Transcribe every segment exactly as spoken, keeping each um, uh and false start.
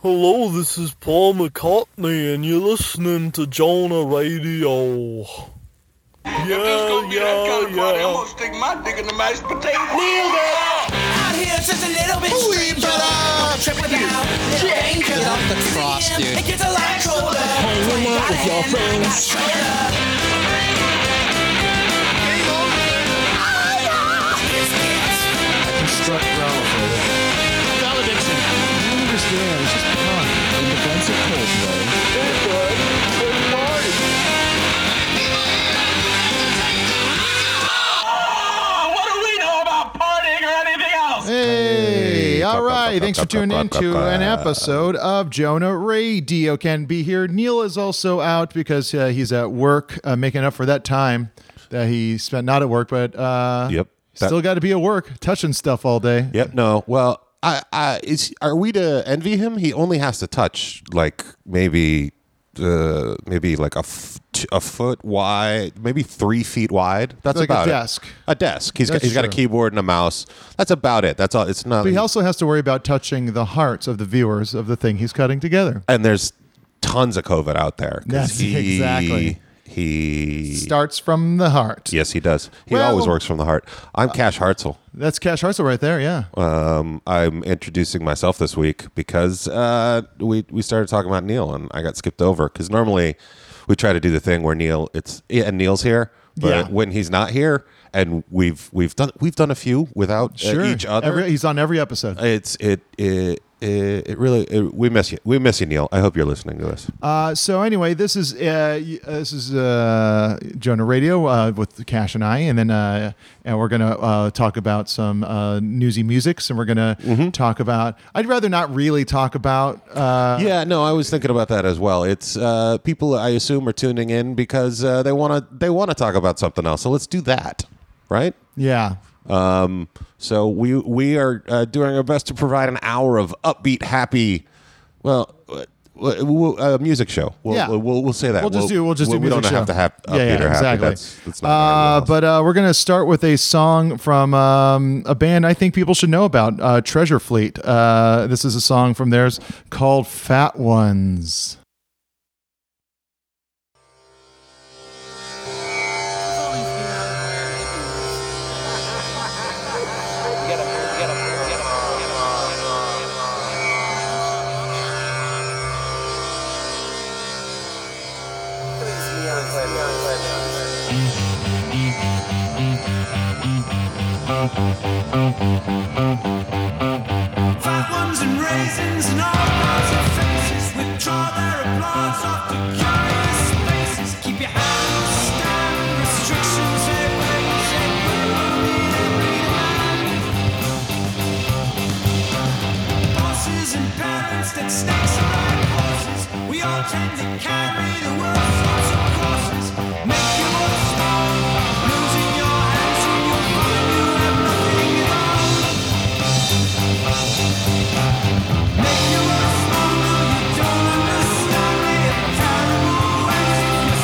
Hello, this is Paul McCartney, and you're listening to Jonah Radio. Yeah, yeah, yeah. I'm gonna stick my dick in the mashed potato. Nailed it! Out here, it's just a little bit stranger. On a trip without little danger. Get off the cross, dude. It gets a lot colder. Hanging out with your friends. Construct Ralph. Valediction. I don't understand. It's just fun. In defense of Coldplay. It's good. It's party. Oh, what do we know about partying or anything else? Hey, all right. Thanks for tuning in to an episode of Jonah Radio. Can be here. Neil is also out because uh, he's at work, uh, making up for that time that he spent not at work, but uh, Yep. That- still got to be at work, touching stuff all day. Yep. No. Well, I, I, is are we to envy him? He only has to touch like maybe, uh, maybe like a, f- a foot wide, maybe three feet wide. That's Like a about it. desk. A desk. He's got, That's he's got a true. keyboard and a mouse. That's about it. That's all. It's not. But he also has to worry about touching the hearts of the viewers of the thing he's cutting together. and there's tons of COVID out there. 'cause Yes, he, exactly. He Starts from the heart. Yes, he does. He Well- always works from the heart. I'm Cash Hartzell. That's Cash Hartzell right there, yeah. Um, I'm introducing myself this week because uh, we we started talking about Neil and I got skipped over because normally we try to do the thing where Neil it's yeah, and Neil's here, but Yeah. when he's not here, and we've we've done we've done a few without uh, Sure. each other. Every, he's on every episode. it's it it. It, it really it, we miss you we miss you Neil. I hope you're listening to this. Uh, so anyway, this is uh, y- uh, this is uh, Jonah Radio uh, with Cash and I, and then uh, and we're gonna uh, talk about some uh, newsy musics, and we're gonna Mm-hmm. talk about. I'd rather not really talk about. Uh, Yeah, no, I was thinking about that as well. It's uh, people I assume are tuning in because uh, they want to they want to talk about something else. So let's do that, right? yeah. Um, so we we are uh, doing our best to provide an hour of upbeat, happy, well, uh, w- uh, music show. We'll, Yeah. we'll, we'll, we'll say that. We'll just do. We'll just do. We music don't show. have to have upbeat yeah, yeah, or happy. exactly. That's, that's not uh, what but uh, we're gonna start with a song from um, a band I think people should know about, uh, Treasure Fleet. Uh, this is a song from theirs called "Fat Ones." Fat ones and raisins and all kinds of faces withdraw their applause off the curious spaces. Keep your hands down, restrictions they wait, they will bosses and parents that snakes are like horses. We all tend to carry the world's sorts of crosses. Make your voice small, losing your hands and you'll find you have nothing at all. Make your voice small, no, you don't understand me. A terrible ways if you're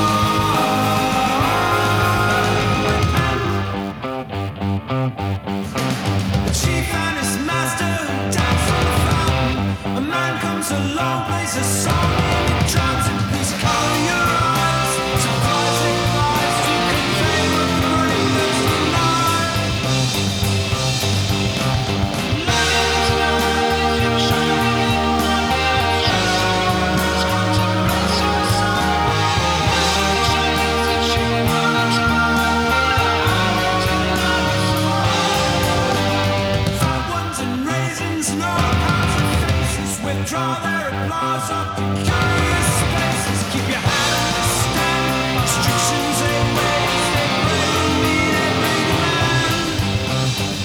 small. The chief and his master who dance on the fountain. A man comes along, plays a song and it drowns in peace. Color your eyes, surprising lies to convey what the brain does deny. Fat ones and raisins and all kinds of faces withdraw their applause off the curious spaces. Keep your hand on the stand, restrictions they waste, they will meet every demand.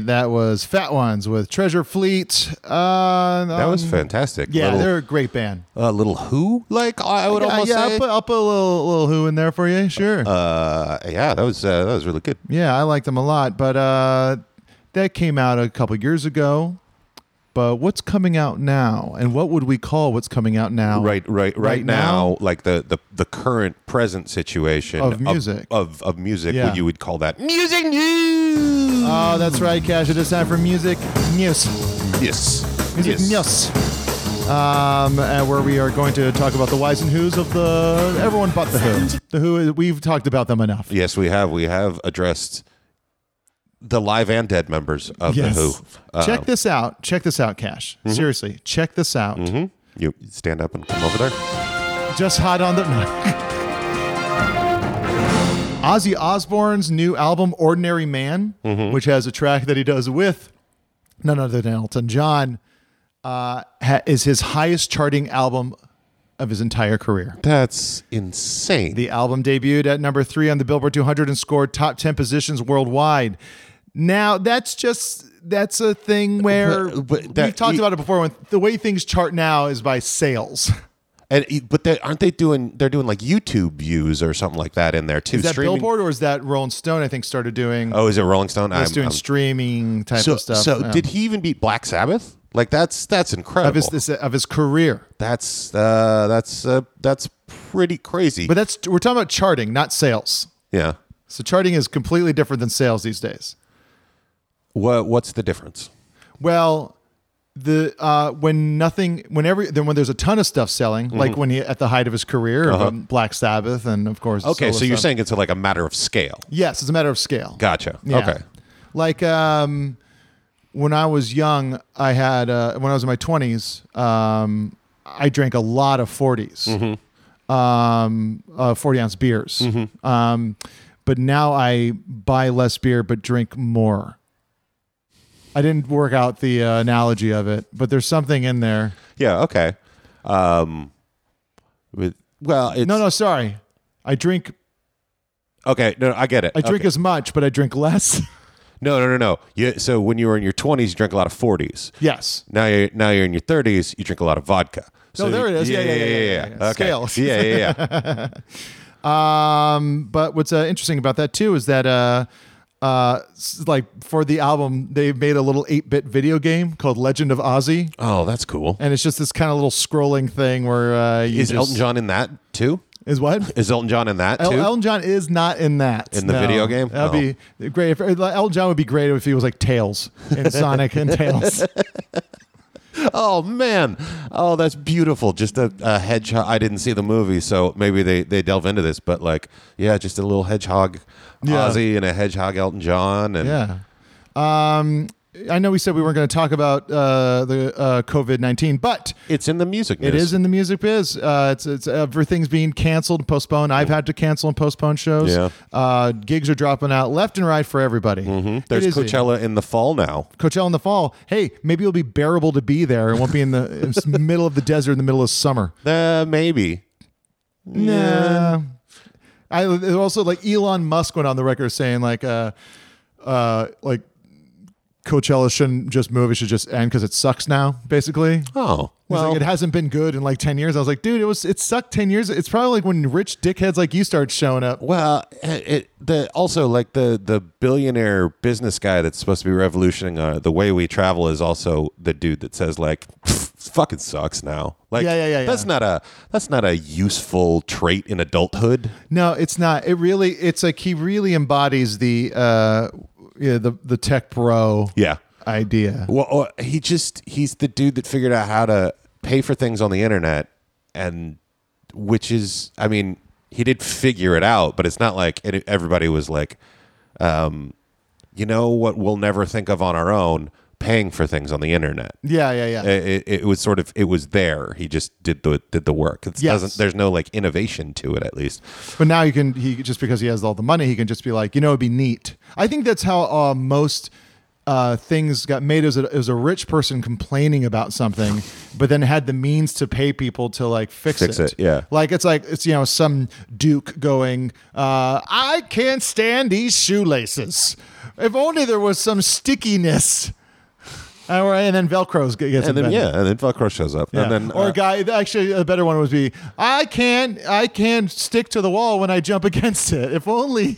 that was Fat Ones with Treasure Fleet. Uh, That was um, fantastic. Yeah, little, they're a great band. a little Who, like I would yeah, almost yeah, say. I'll put, I'll put a little, little Who in there for you. Sure. uh, yeah, that was uh, that was really good. Yeah, I liked them a lot, but uh, that came out a couple years ago. But what's coming out now, and what would we call what's coming out now? Right, right, right, Right now, now? like the, the, the current present situation Of music. of of, music, Yeah. what you would call that music news. Oh, that's right, Cash. It is time for music news. Yes, Music yes. news. Um, uh, where we are going to talk about the whys and whos of the everyone but the Who. The Who, we've talked about them enough. Yes, we have we have addressed the live and dead members of Yes. the Who. Uh, Check this out. Check this out, Cash. Seriously, check this out. mhm. You stand up and come over there. Just hot on the. Ozzy Osbourne's new album, Ordinary Man, Mm-hmm. which has a track that he does with none other than Elton John, uh, ha- is his highest charting album of his entire career. That's insane. The album debuted at number three on the Billboard two hundred and scored top ten positions worldwide. Now, that's just, that's a thing where But- but that- we've talked you- about it before. When the way things chart now is by sales. and but they, aren't they doing? They're doing like YouTube views or something like that in there too. Is that streaming- Billboard or is that Rolling Stone? I think started doing. Oh, is it Rolling Stone? It's I'm- doing I'm- streaming type so of stuff. so yeah. did he even beat Black Sabbath? Like that's that's incredible. of his this, of his career? That's uh, that's uh, that's pretty crazy. But that's we're talking about charting, not sales. yeah, So charting is completely different than sales these days. what what's the difference? Well, the uh, when nothing, whenever then when there's a ton of stuff selling, Mm-hmm. like when he at the height of his career, um, Black Sabbath, and of course, Uh-huh. Okay, solo so you're stuff. saying it's like a matter of scale. yes, it's a matter of scale. Gotcha. Yeah. Okay. Like um, when I was young, I had uh, when I was in my twenties, um, I drank a lot of forties, Mm-hmm. um, uh, forty ounce beers. Um, but now I buy less beer but drink more. I didn't work out the uh, analogy of it, but there's something in there. Yeah. Okay. Um, with well, it's, No, no, sorry. I drink. Okay. No, I get it. I drink Okay. as much, but I drink less. No, no, no, no. You, so when you were in your twenties, you drank a lot of forties. Yes. Now you're now you're in your thirties, you drink a lot of vodka. So Oh, there it is. Yeah, yeah, yeah, yeah, yeah, yeah. Okay. Scales. Yeah, yeah, yeah. Um, but what's uh, interesting about that too is that uh, uh, s- like for the album, they made a little eight-bit video game called Legend of Ozzy, Oh, that's cool. and it's just this kind of little scrolling thing where uh, you Is just, Elton John in that too? is what? Is Elton John in that El- too? Elton John is not in that In the no. video game? That'd be great. If, Elton John would be great if he was like Tails in Sonic and Tails. Oh man! Oh, that's beautiful. Just a, a hedgehog. I didn't see the movie, so maybe they, they delve into this. But like, yeah, just a little hedgehog Yeah. Ozzy and a hedgehog Elton John, and Yeah. Um, I know we said we weren't going to talk about uh, the uh, COVID nineteen, but it's in the music. it news. is in the music biz. Uh, it's it's everything's being canceled and postponed. I've had to cancel and postpone shows. Yeah. Uh, gigs are dropping out left and right for everybody. Mhm. It There's is- Coachella in the fall now. Coachella in the fall. Hey, maybe it'll be bearable to be there. It won't be in the middle of the desert in the middle of summer. Uh, maybe. Nah. I also like Elon Musk went on the record saying like uh uh like Coachella shouldn't just move, it should just end because it sucks now, basically. Oh, He's well, like, it hasn't been good in like ten years. I was like, dude, it was it sucked ten years. It's probably like when rich dickheads like you start showing up. well, it, it the also like the the billionaire business guy that's supposed to be revolutioning uh, the way we travel is also the dude that says like, fucking sucks now. Like, Yeah, yeah, yeah, yeah. That's not a that's not a useful trait in adulthood. No, it's not. It really it's like he really embodies the uh yeah, the the tech bro Yeah. idea. Well, or he just he's the dude that figured out how to pay for things on the internet, and which is, I mean, he did figure it out, but it's not like it, everybody was like, um, you know what we'll never think of on our own, paying for things on the internet. Yeah, yeah, yeah. It, it, it was sort of it was there. He just did the did the work. It Yes. doesn't. There's no like innovation to it, at least. But now you can he just because he has all the money, he can just be like, you know, it'd be neat. I think that's how uh, most uh, things got made as a, as a rich person complaining about something, but then had the means to pay people to like fix, Fix it, yeah. Like it's like it's you know some duke going, uh, I can't stand these shoelaces. If only there was some stickiness. All right, and then Velcro's gets And then invented. yeah, and then Velcro shows up, Yeah. and then or uh, a guy. Actually, a better one would be, I can't, I can't stick to the wall when I jump against it. If only.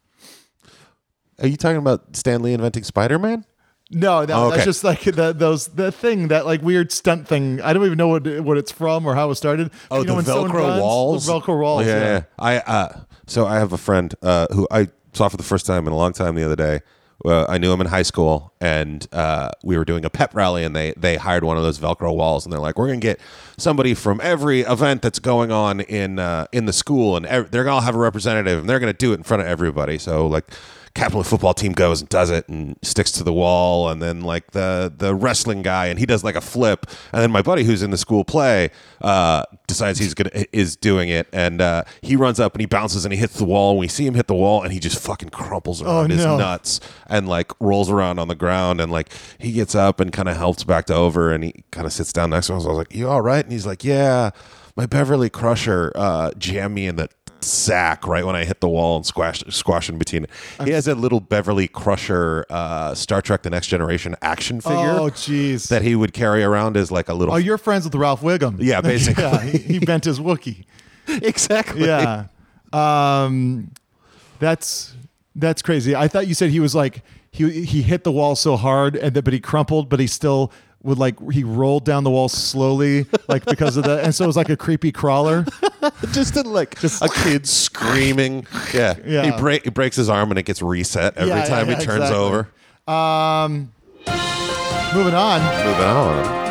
are you talking about Stan Lee inventing Spider-Man? No, that, Oh, okay. that's just like the, those the thing that like weird stunt thing. I don't even know what what it's from or how it started. Oh, You know, the when someone Velcro runs, walls. the Velcro walls. Oh, yeah, yeah. yeah. I uh, so I have a friend uh, who I saw for the first time in a long time the other day. Uh, I knew him in high school, and uh, we were doing a pep rally, and they they hired one of those Velcro walls, and they're like, "We're gonna get somebody from every event that's going on in uh, in the school, and ev- they're gonna have a representative, and they're gonna do it in front of everybody." So like, Capitol football team goes and does it and sticks to the wall, and then like the the wrestling guy, and he does like a flip, and then my buddy who's in the school play uh, decides he's gonna is doing it, and uh, he runs up and he bounces and he hits the wall, and we see him hit the wall, and he just fucking crumples around Oh, his no. nuts and like rolls around on the ground, and like he gets up and kind of helps back to over, and he kind of sits down next to us. I was like, "You all right?" And he's like, "Yeah, my Beverly Crusher uh, jammed me in the sack right when I hit the wall and squashed squashed in between it." He has a little Beverly Crusher uh, Star Trek: The Next Generation action figure Oh, jeez. that he would carry around as like a little Oh, you're friends with Ralph Wiggum. Yeah, basically. yeah, he, he bent his Wookiee. exactly Yeah. Um, that's that's crazy. I thought you said he was like he he hit the wall so hard, and then, but he crumpled, but he still would like he rolled down the wall slowly, like because of the, and so it was like a creepy crawler. just in like a kid screaming. Yeah, Yeah. He, break, he breaks his arm and it gets reset every Yeah, time yeah, he turns exactly. over. Um, moving on. Moving on.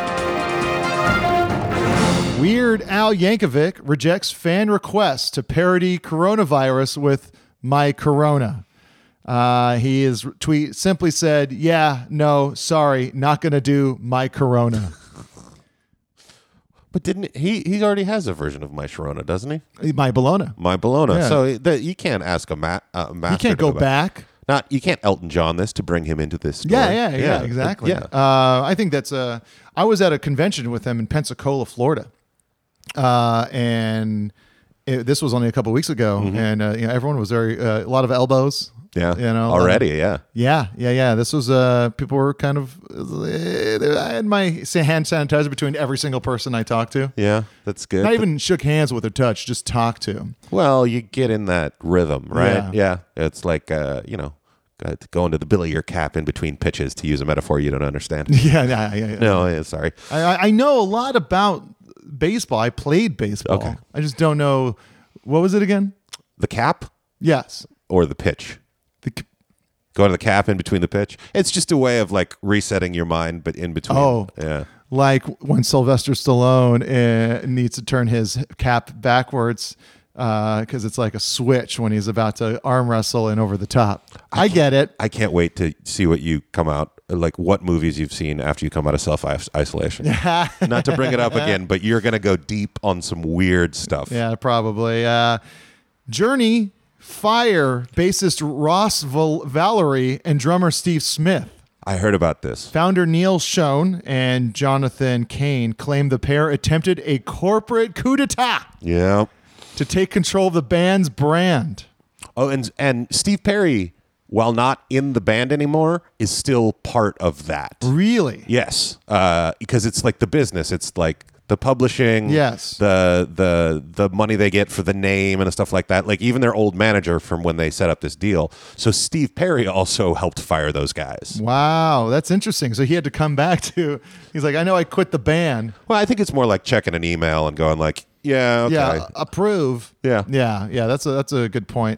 Weird Al Yankovic rejects fan requests to parody coronavirus with My Corona. Uh, he his tweet simply said, "Yeah, no, sorry, not gonna do My Corona." But didn't he? He already has a version of My Sharona, doesn't he? My Bologna. My Bologna. Yeah. So that you can't ask a ma- uh, master. You can't to go back. back. Not you can't Elton John this to bring him into this story. Yeah, yeah, yeah, exactly. Yeah. Uh, I think that's uh I was at a convention with him in Pensacola, Florida, uh, and it, this was only a couple weeks ago, and uh, you know everyone was very uh, a lot of elbows. Yeah. You know, already. Yeah. Yeah, yeah, yeah. This was uh, people were kind of. Uh, I had my hand sanitizer between every single person I talked to. Yeah. That's good. Not even shook hands with or touch, just talked to. Well, you get in that rhythm, right? Yeah. Yeah. It's like uh, you know, uh, going to the bill of your cap in between pitches, to use a metaphor you don't understand. Yeah, yeah, yeah. yeah. No, yeah, sorry. I, I- I know a lot about baseball. I played baseball. Okay. I just don't know. What was it again? The cap Yes. or the pitch? The, c- Go to the cap in between the pitch. It's just a way of like resetting your mind, but in between. Oh. Yeah. like when Sylvester Stallone uh, needs to turn his cap backwards because it's like a switch when he's about to arm wrestle and over the top. I, get it. I can't wait to see what you come out, like what movies you've seen after you come out of self isolation. Not to bring it up again, but you're going to go deep on some weird stuff. Yeah, probably. Uh, Journey fire bassist Ross Val- Valerie and drummer Steve Smith. I heard about this. Founder Neil Schoen and Jonathan Kane claimed the pair attempted a corporate coup d'etat Yeah. to take control of the band's brand. Oh, and and Steve Perry, while not in the band anymore, is still part of that. Really? Yes, uh, because it's like the business. It's like the publishing. Yes. The the the money they get for the name and stuff like that. Like even their old manager from when they set up this deal. So Steve Perry also helped fire those guys. Wow, that's interesting. So he had to come back to. He's like, I know I quit the band. Well, I think it's more like checking an email and going like, yeah, okay. Yeah, approve. Yeah. yeah, yeah. That's a that's a good point.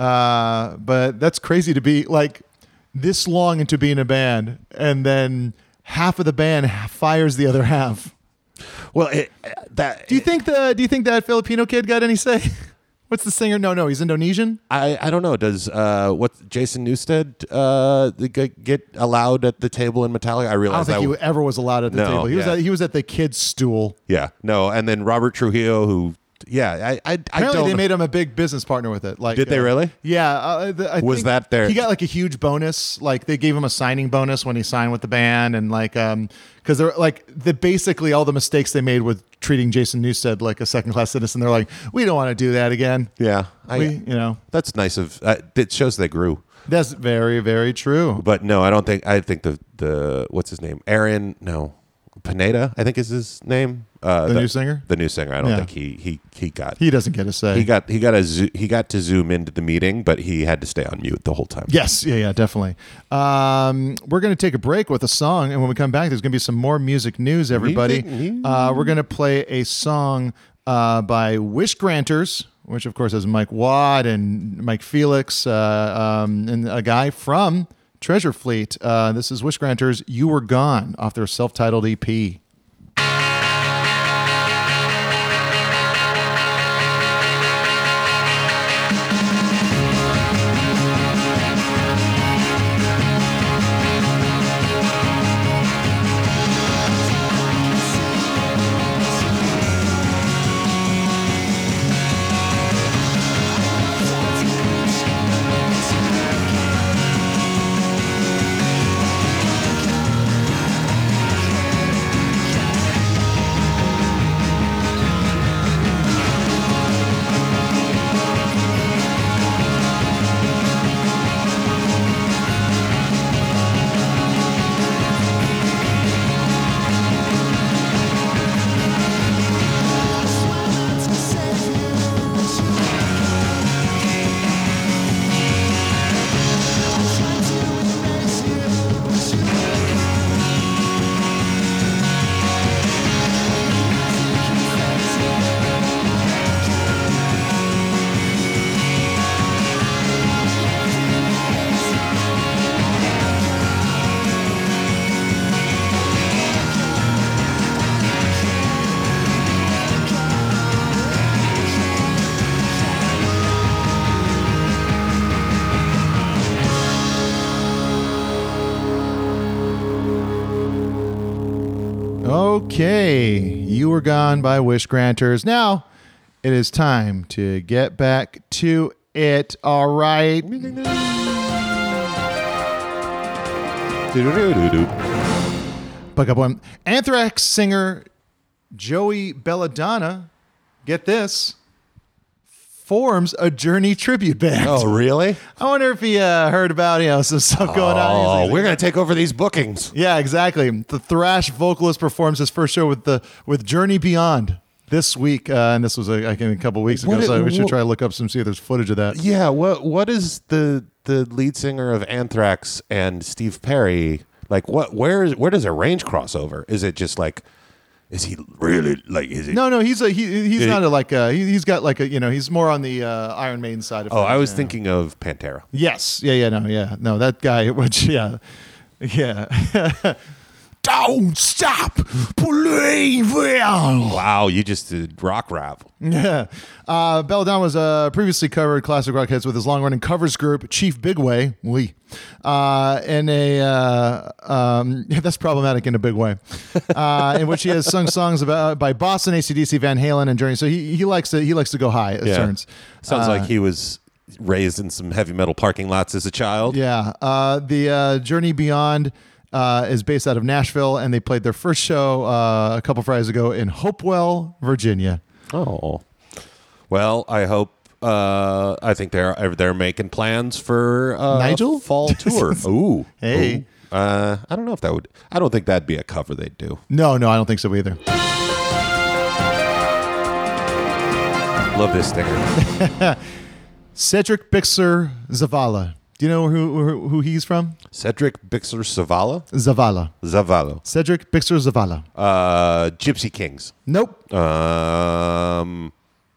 Uh, but that's crazy to be like this long into being a band, and then half of the band fires the other half. Well, it, that Do you think the Do you think that Filipino kid got any say? What's the singer? No, no, he's Indonesian. I, I don't know. Does uh what Jason Newsted uh get, get allowed at the table in Metallica? I I don't realize think that. he ever was allowed at the No, table. He was yeah. at, he was at the kid's stool. Yeah, no, and then Robert Trujillo, who Yeah, I I, I Apparently, don't. they made him a big business partner with it. Like, Did they uh, really? Yeah. Uh, the, I Was think that their- He got like a huge bonus. Like they gave him a signing bonus when he signed with the band, and like um because they're like the basically all the mistakes they made with treating Jason Newsted like a second class citizen. They're like, we don't want to do that again. yeah, I, We, you know, that's nice of. Uh, it shows they grew. that's very very true. But no, I don't think. I think the the what's his name? Aaron. No, Pineda. I think is his name. Uh, The new singer? The new singer. I don't Yeah. think he he he got. He doesn't get a say. He got he got a zo- he got to zoom into the meeting, but he had to stay on mute the whole time. Yes, yeah, yeah, definitely. Um, we're going to take a break with a song, and when we come back, there's going to be some more music news, everybody. Music news. Uh, we're going to play a song uh, by Wish Granters, which, of course, has Mike Watt and Mike Felix, uh, um, and a guy from Treasure Fleet. Uh, this is Wish Granters, You Were Gone, off their self-titled E P. Okay, You Were Gone by Wish Granters. Now, it is time to get back to it. All right. Buck up one. Anthrax singer Joey Belladonna, get this, forms a Journey tribute band. Oh, really? I wonder if he uh, heard about, you know, some stuff going on. Oh, He's like- we're gonna take over these bookings. Yeah, exactly. The thrash vocalist performs his first show with the with Journey Beyond this week, uh, and this was a, I think a couple weeks ago. What it- so we should what- try to look up some, see if there's footage of that. Yeah. What What is the the lead singer of Anthrax and Steve Perry like? What Where is Where does their range cross over? Is it just like? Is he really like? Is it? No, no, he's a he, he's Did not he- a like a, he, he's got like a, you know, he's more on the uh, Iron Maiden side of Oh, things. I was yeah. thinking of Pantera. Yes, yeah, yeah, no, yeah, no, that guy, which yeah, yeah. Don't stop believing. Wow, you just did rock rap. Yeah. Uh, Belladonna was uh, previously covered classic rock hits with his long-running covers group, Chief Bigway. Oui. Uh, in a, uh, um, yeah, that's problematic in a big way, uh, in which he has sung songs about by Boston, A C D C, Van Halen, and Journey. So he, he likes to he likes to go high, it turns. Sounds Uh, like he was raised in some heavy metal parking lots as a child. Yeah. Uh, the uh, Journey Beyond uh, is based out of Nashville, and they played their first show uh, a couple Fridays ago in Hopewell, Virginia. Oh, well, I hope. Uh, I think they're they're making plans for uh, Nigel? a fall tour. Ooh, Hey. Ooh. Uh, I don't know if that would. I don't think that'd be a cover they'd do. No, no, I don't think so either. Love this stinger. Cedric Bixler Zavala. Do you know who, who who he's from? Cedric Bixler Zavala. Zavala. Zavalo. Cedric Bixler Zavala. Uh, Gypsy Kings. Nope. Um,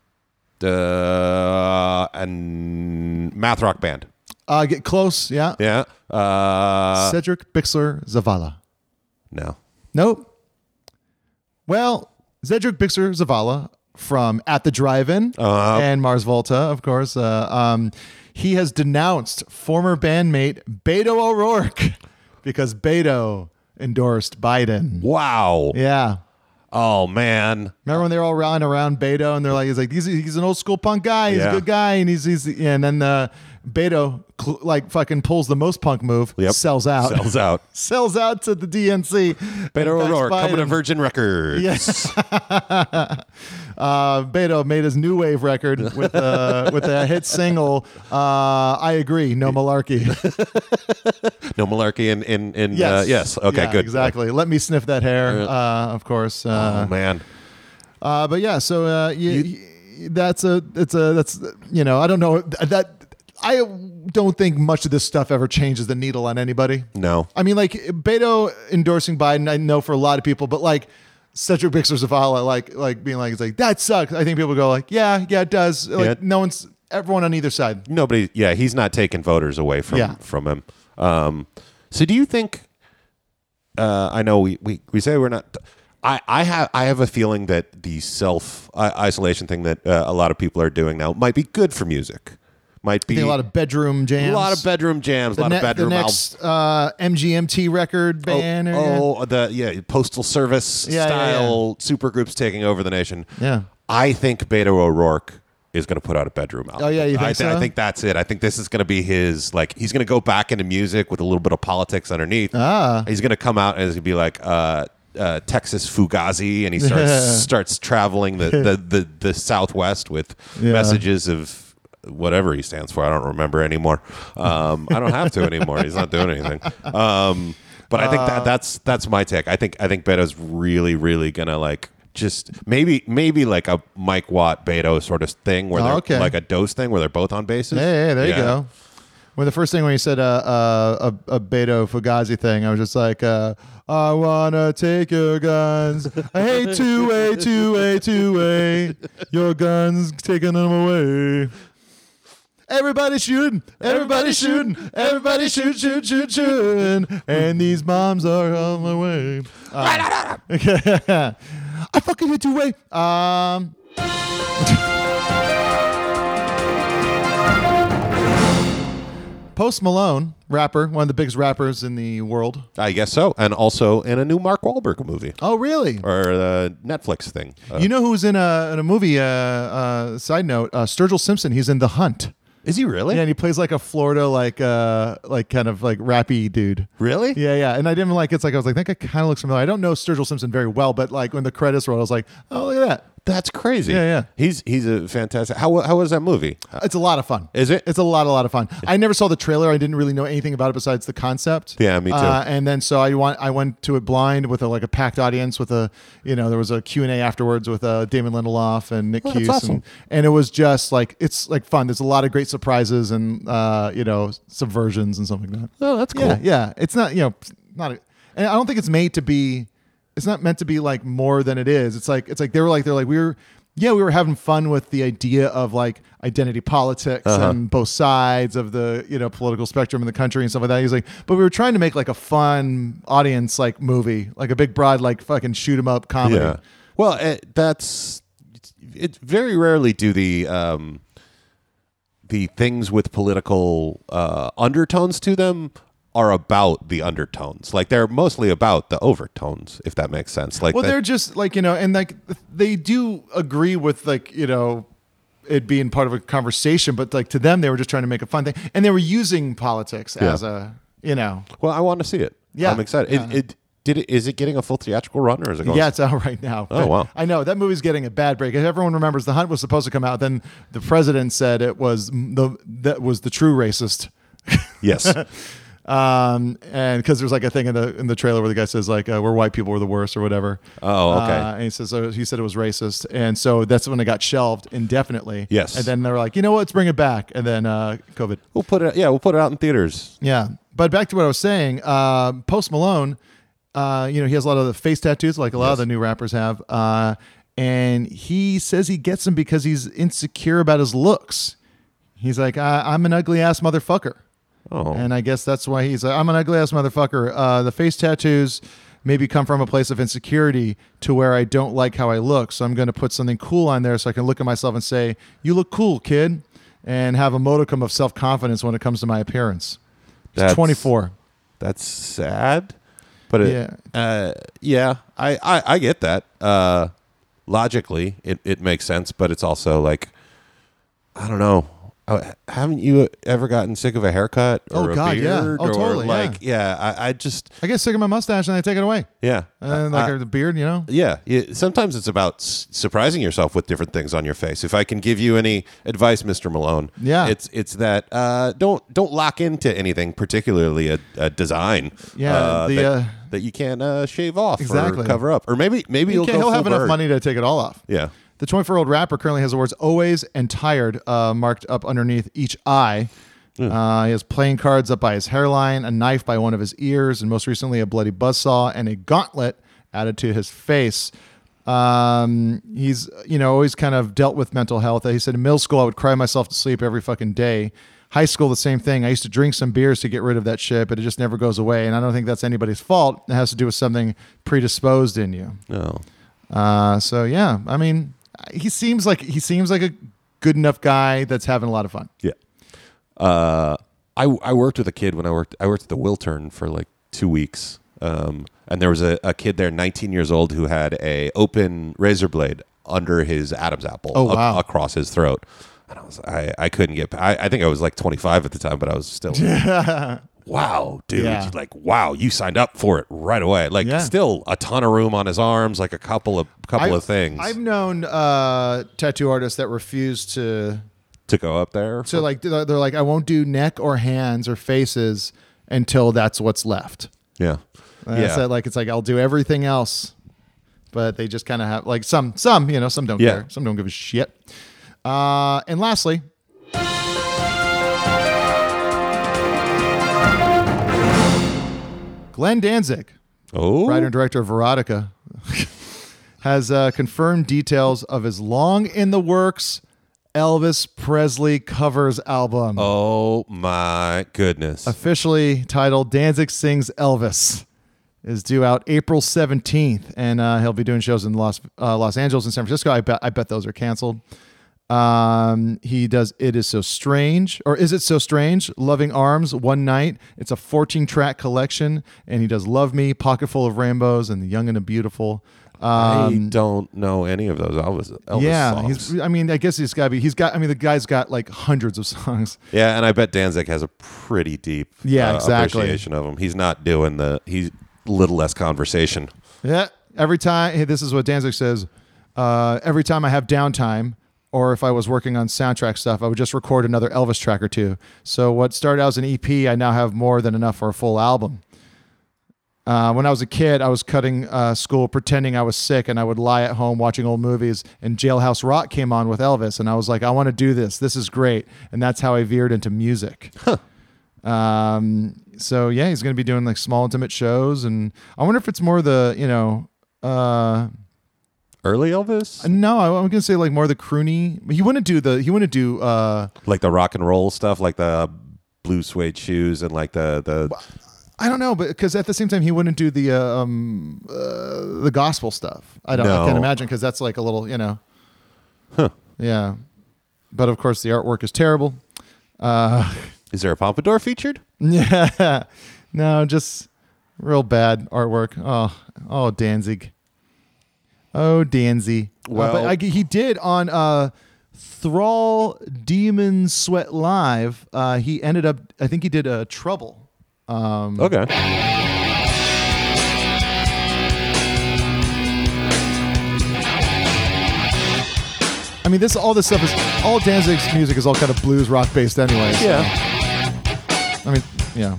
the and Math Rock Band. Uh, get close. Yeah. Yeah. Uh, Cedric Bixler Zavala. no. Nope. Well, Cedric Bixler Zavala from At the Drive-In Uh-huh. and Mars Volta, of course. Uh, um, he has denounced former bandmate Beto O'Rourke because Beto endorsed Biden. Wow. Yeah. Oh man. Remember when they were all rallying around Beto and they're like, he's like, he's, he's an old school punk guy. He's Yeah. a good guy. And he's, he's yeah, and then uh, Beto cl- like fucking pulls the most punk move, Yep. sells out, Sells out. sells out to the D N C. Beto And O'Rourke backspied coming to him. Virgin Records. Yes. uh, Beto made his new wave record with uh, with a hit single. Uh, I agree. No malarkey. No malarkey in in, in Yes. Uh, yes. Okay. Yeah, good. Exactly. Let me sniff that hair. Uh, of course. Uh, Oh man. Uh, but yeah, so uh, you, you, that's a it's a that's you know I don't know that I don't think much of this stuff ever changes the needle on anybody. No. I mean, like Beto endorsing Biden, I know for a lot of people, but like Cedric Bixler Zavala, like like being like it's like that sucks. I think people go like, yeah, yeah, it does. Like Yeah. no one's everyone on either side. Nobody. Yeah, he's not taking voters away from Yeah. from him. Um, so do you think? Uh, I know we, we, we say we're not. I, I have I have a feeling that the self uh, isolation thing that uh, a lot of people are doing now might be good for music. Might I be think a lot of bedroom jams, a lot of bedroom jams, a The, lot ne- of bedroom the albums. next uh, M G M T record ban. or- Oh, oh, the yeah, postal service Yeah, yeah, style supergroups taking over the nation. Yeah. I think Beto O'Rourke is going to put out a bedroom album. Oh, yeah, you think I, thi- so? I think that's it. I think this is going to be his like he's going to go back into music with a little bit of politics underneath. Ah. He's going to come out and he's going to be like uh, uh, Texas Fugazi, and he starts starts traveling the, the, the, the Southwest with Yeah. messages of whatever he stands for. I don't remember anymore. Um, I don't have to anymore. He's not doing anything. Um, but I think Uh, that that's that's my take. I think I think Beto's really really gonna like just maybe maybe like a Mike Watt Beto sort of thing where Oh, they're okay. like a dose thing where they're both on bases. Hey, hey, there Yeah. you go. When the first thing when you said uh, uh, a, a Beto Fugazi thing, I was just like, uh, I wanna take your guns. I hate two way, two way, two way. Your guns taking them away. Everybody shooting, everybody shooting, everybody shoot, shoot, shoot, shooting. And these bombs are on my way. Uh, okay. I fucking hit two way. Um. Post Malone, rapper, one of the biggest rappers in the world. I guess so, and also in a new Mark Wahlberg movie Oh, really? or the Netflix thing. Uh, You know who's in a in a movie? Uh, uh, side note: uh, Sturgill Simpson. He's in The Hunt. is he really? Yeah, and he plays like a Florida, like uh, like kind of like rappy dude. Really? Yeah, yeah. And I didn't like. It's like I was like, I think it kind of looks familiar. I don't know Sturgill Simpson very well, but like when the credits rolled, I was like, oh, look at that. That's crazy. Yeah, yeah. He's he's a fantastic. How how was that movie? It's a lot of fun. Is it? It's a lot, a lot of fun. I never saw the trailer. I didn't really know anything about it besides the concept. Yeah, me too. Uh, and then so I went, I went to it blind with a, like a packed audience with a, you know, there was a Q and A afterwards with uh, Damon Lindelof and Nick Oh, that's Cuse, awesome. and, and it was just like it's like fun. There's a lot of great surprises and uh, you know subversions and stuff like that. Oh, that's cool. Yeah, yeah. It's not you know not, a, and I don't think it's made to be. It's not meant to be like more than it is. It's like it's like they were like they're like we were. Yeah, we were having fun with the idea of like identity politics Uh-huh. and both sides of the you know political spectrum in the country and stuff like that. He's like, but we were trying to make like a fun audience like movie, like a big broad like fucking shoot 'em up comedy. Yeah. Well, it, that's it. Very rarely do the um, the things with political uh, undertones to them are about the undertones. Like they're mostly about the overtones, if that makes sense. Like Well, the- they're just like you know, and like they do agree with like you know it being part of a conversation, but like to them they were just trying to make a fun thing, and they were using politics Yeah. as a you know. well, I want to see it. Yeah. I'm excited. Yeah. It, it did it. Is it getting a full theatrical run, or is it going? Yeah, it's out right now. Oh, wow. I know that movie's getting a bad break. Everyone remembers The Hunt was supposed to come out. Then the president said it was the that was the true racist. Yes. Um, and because there's like a thing in the in the trailer where the guy says like uh, we're white people were the worst or whatever. Oh, okay. Uh, and he says so he said it was racist, and so that's when it got shelved indefinitely. Yes. And then they were like, you know what, let's bring it back. And then uh, COVID. We'll put it. Yeah, we'll put it out in theaters. Yeah, but back to what I was saying. Uh, Post Malone, uh, you know, he has a lot of the face tattoos, like a lot of the new rappers have, uh, and he says he gets them because he's insecure about his looks. He's like, I- I'm an ugly ass motherfucker. Oh. And I guess that's why he's like, I'm an ugly ass motherfucker. Uh, the face tattoos maybe come from a place of insecurity to where I don't like how I look. So I'm going to put something cool on there so I can look at myself and say, you look cool, kid, and have a modicum of self-confidence when it comes to my appearance. He's That's- twenty-four. That's sad, But it, Yeah. uh, yeah, I, I, I get that. Uh, logically, it, it makes sense, but it's also like, I don't know. Uh, haven't you ever gotten sick of a haircut or Oh, a God, yeah. beard? Oh, or totally, Like, yeah, I, I just, I get sick of my mustache and I take it away. yeah. And like I- the beard, you know? Yeah, it, sometimes it's about s- surprising yourself with different things on your face. If I can give you any advice, Mister Malone, Yeah. it's it's that uh, don't don't lock into anything, particularly a, a design, Yeah, uh, the, that, uh, that you can't uh, shave off Exactly. or cover up, or maybe maybe He you'll can, go he'll have full enough bird. money to take it all off. Yeah, The twenty-four-year-old rapper currently has the words "always" and "tired" uh, marked up underneath each eye. Uh, he has playing cards up by his hairline, a knife by one of his ears, and most recently a bloody buzzsaw and a gauntlet added to his face. Um, he's, you know, always kind of dealt with mental health. He said in middle school, I would cry myself to sleep every fucking day. High school, the same thing. I used to drink some beers to get rid of that shit, but it just never goes away. And I don't think that's anybody's fault. It has to do with something predisposed in you. no, Uh, so yeah, I mean, he seems like he seems like a good enough guy that's having a lot of fun. yeah. Uh, I I worked with a kid when I worked I worked at the Wiltern for like two weeks, um, and there was a, a kid there, nineteen years old, who had a open razor blade under his Adam's apple, Oh, ac- wow. across his throat. And I was I, I couldn't get I, I think I was like twenty-five at the time, but I was still wow, dude, Yeah. like wow, you signed up for it right away. Like Yeah. still a ton of room on his arms, like a couple of couple I've- of things I've known uh, tattoo artists that refuse to to go up there. to like they're they're like I won't do neck or hands or faces until that's what's left. yeah. And I yeah. said like it's like I'll do everything else, but they just kind of have like some some you know some don't Yeah. care, some don't give a shit. Uh, and lastly. Glenn Danzig, Oh. writer and director of Erotica, has uh, confirmed details of his long in the works Elvis Presley covers album, Oh my goodness. officially titled Danzig Sings Elvis, is due out April seventeenth, and uh, he'll be doing shows in Los uh, Los Angeles and San Francisco. I bet I bet those are canceled. Um, he does It Is So Strange, or Is It So Strange? Loving Arms, One Night. It's a fourteen track collection, and he does Love Me, Pocket Full of Rainbows, and The Young and the Beautiful. I Um, don't know any of those Elvis, Elvis yeah, songs. he's. I mean, I guess he's got to be. He's got. I mean, the guy's got like hundreds of songs. Yeah, and I bet Danzig has a pretty deep Yeah, uh, exactly. appreciation of him. He's not doing the he's little less conversation. Yeah. Every time, hey, this is what Danzig says. Uh, every time I have downtime, or if I was working on soundtrack stuff, I would just record another Elvis track or two. So what started out as an E P, I now have more than enough for a full album. Uh, when I was a kid, I was cutting uh, school pretending I was sick, and I would lie at home watching old movies, and Jailhouse Rock came on with Elvis, and I was like, I want to do this. This is great. And that's how I veered into music. Um, so yeah, he's going to be doing like small intimate shows, and I wonder if it's more the, you know, uh, Early Elvis? no, I- I'm going to say like more the croony. He wouldn't do the, he wouldn't do, uh, Like the rock and roll stuff, like the blue suede shoes and like the the I don't know, but because at the same time he wouldn't do the, uh, um, uh, the gospel stuff. I don't, I No. can't imagine because that's like a little, you know, yeah. But of course the artwork is terrible. Uh, Is there a pompadour featured? yeah, no, just real bad artwork. Oh, oh, Danzig. Oh, Danzig. Well- Uh, but I, he did on uh, Thrall Demon Sweat Live. Uh, he ended up, I think he did a Trouble. Um, Okay. I mean, this all this stuff is all Danzig's music is all kind of blues rock based, anyway. so- Yeah. I mean, yeah.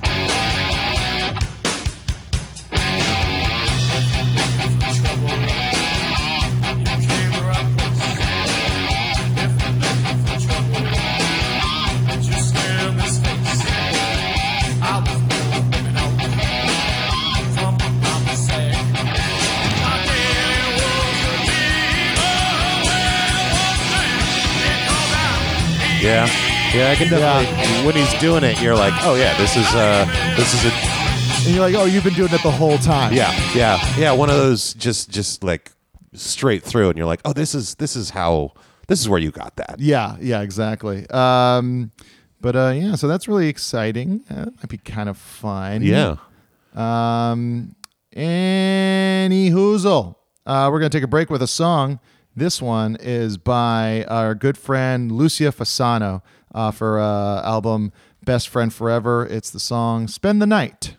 Yeah. Yeah, I can definitely when he's doing it, you're like, oh yeah, this is uh this is a And you're like, oh, you've been doing it the whole time. yeah, yeah, yeah, one of those just just like straight through and you're like, oh this is this is how this is where you got that. Yeah, yeah, exactly. Um, but uh, yeah, so that's really exciting. Uh, that might be kind of fun. Yeah. Um, Any hoozle. Uh, we're going to take a break with a song. This one is by our good friend Lucia Fasano uh, for uh, album Best Friend Forever. It's the song Spend the Night.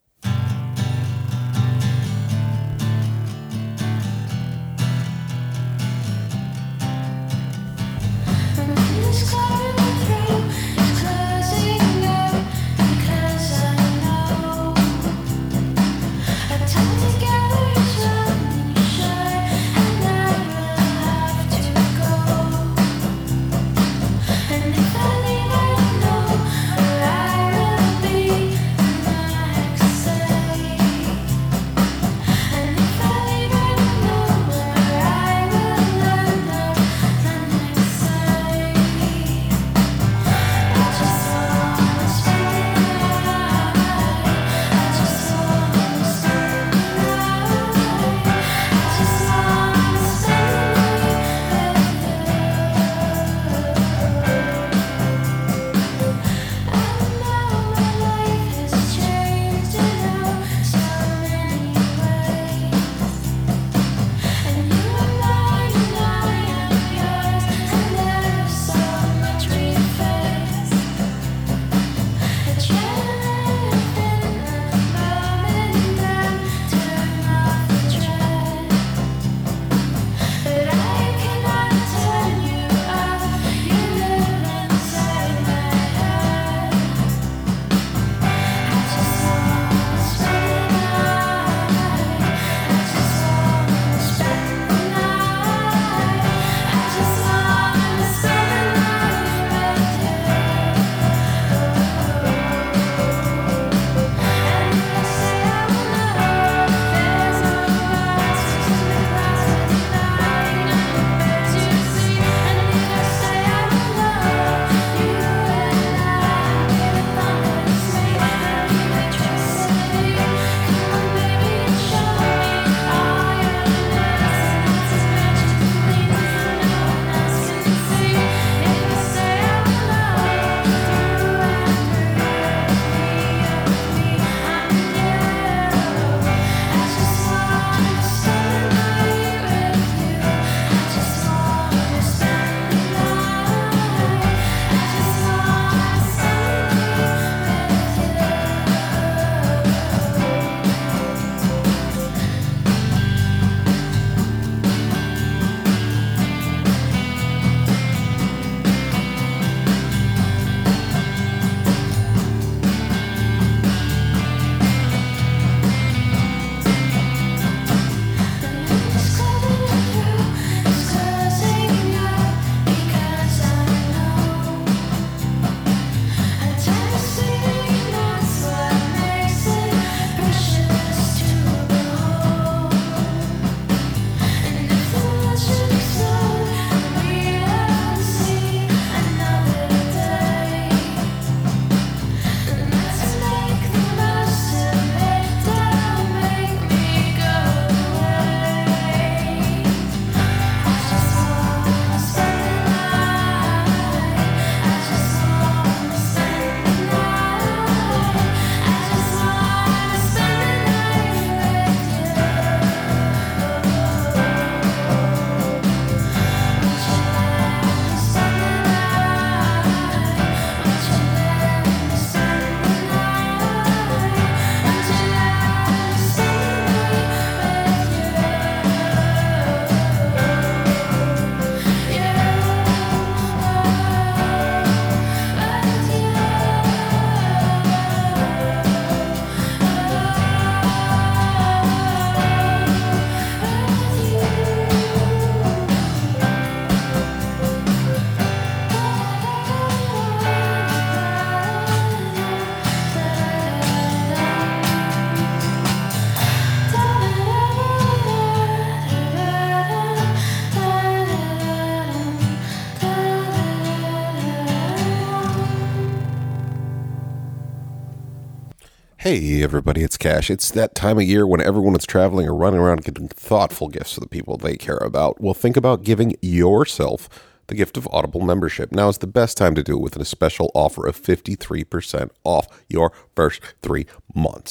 Hey everybody, it's Cash. It's that time of year when everyone is traveling or running around getting thoughtful gifts to the people they care about. Well, think about giving yourself the gift of Audible membership. Now is the best time to do it with a special offer of fifty-three percent off your first three months.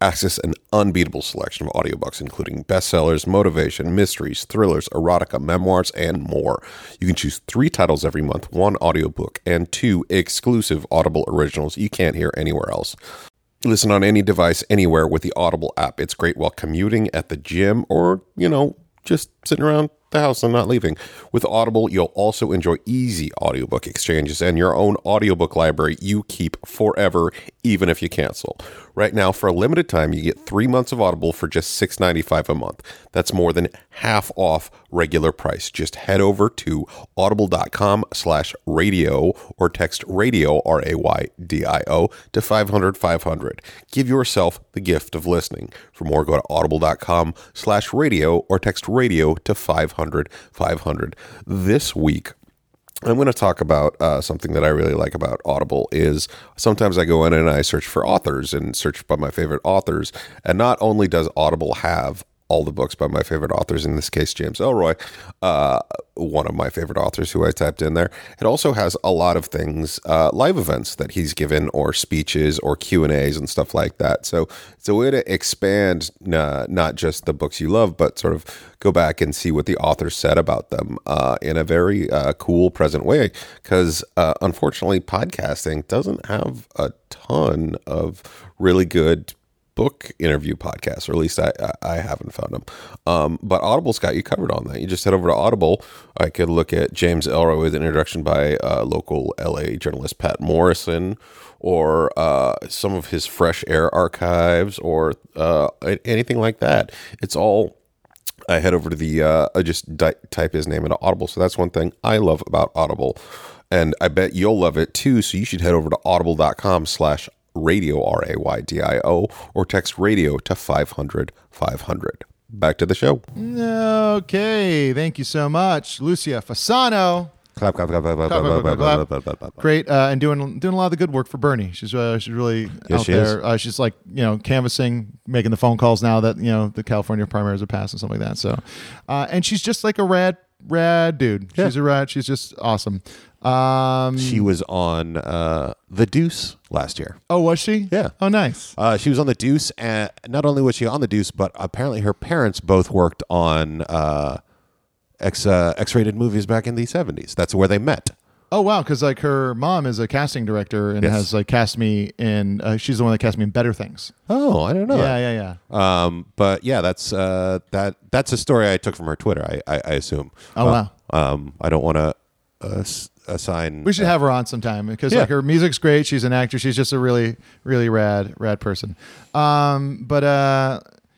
Access an unbeatable selection of audiobooks, including bestsellers, motivation, mysteries, thrillers, erotica, memoirs, and more. You can choose three titles every month, one audiobook, and two exclusive Audible originals you can't hear anywhere else. Listen on any device, anywhere with the Audible app. It's great while commuting, at the gym, or, you know, just sitting around the house and not leaving. With Audible, you'll also enjoy easy audiobook exchanges and your own audiobook library you keep forever, even if you cancel. Right now, for a limited time, you get three months of Audible for just six dollars and ninety-five cents a month. That's more than half off regular price. Just head over to audible.com slash radio or text radio, R A Y D I O, to five hundred five hundred. Give yourself the gift of listening. For more, go to audible.com slash radio or text radio to five hundred five hundred. This week, I'm going to talk about uh, something that I really like about Audible is sometimes I go in and I search for authors and search by my favorite authors. And not only does Audible have all the books by my favorite authors, in this case, James Ellroy, uh, one of my favorite authors who I typed in there. It also has a lot of things, uh, live events that he's given or speeches or Q and A's and stuff like that. So it's a way to expand uh, not just the books you love, but sort of go back and see what the author said about them uh, in a very uh, cool, present way. Because uh, unfortunately, podcasting doesn't have a ton of really good book interview podcasts, or at least I I haven't found them. Um, but Audible's got you covered on that. You just head over to Audible. I could look at James Ellroy with an introduction by uh, local L A journalist Pat Morrison, or uh, some of his Fresh Air archives, or uh, anything like that. It's all. I head over to the. Uh, I just di- type his name into Audible. So that's one thing I love about Audible, and I bet you'll love it too. So you should head over to audible.com slash radio, R A Y D I O, or text radio to five hundred five hundred. Back to the show. Okay, thank you so much, Lucia Fasano. Clap, clap, clap, clap, clap, Clap, clap, clap, clap. clap, clap, clap. Great, uh, and doing doing a lot of the good work for Bernie. She's uh, she's really Yes, out she there. is. Uh, she's like you know canvassing, making the phone calls now that you know the California primaries have passed and stuff like that. So, uh, and she's just like a rad rad dude. Yeah. She's a rad. She's just awesome. Um, She was on uh, The Deuce last year. oh, was she? Yeah. Oh, nice. Uh, she was on The Deuce, and not only was she on The Deuce, but apparently her parents both worked on uh, X uh, X-rated movies back in the seventies. That's where they met. Oh wow, because like her mom is a casting director and Yes. has like cast me in. Uh, she's the one that cast me in Better Things. Oh, I don't know. Yeah, yeah, yeah. Um, but yeah, that's uh, that. That's a story I took from her Twitter. I, I, I assume. Oh, wow. Um, I don't want to uh, s- assign. We should have her on sometime because Yeah. like her music's great. She's an actor. She's just a really, really rad, rad person. Um, but uh,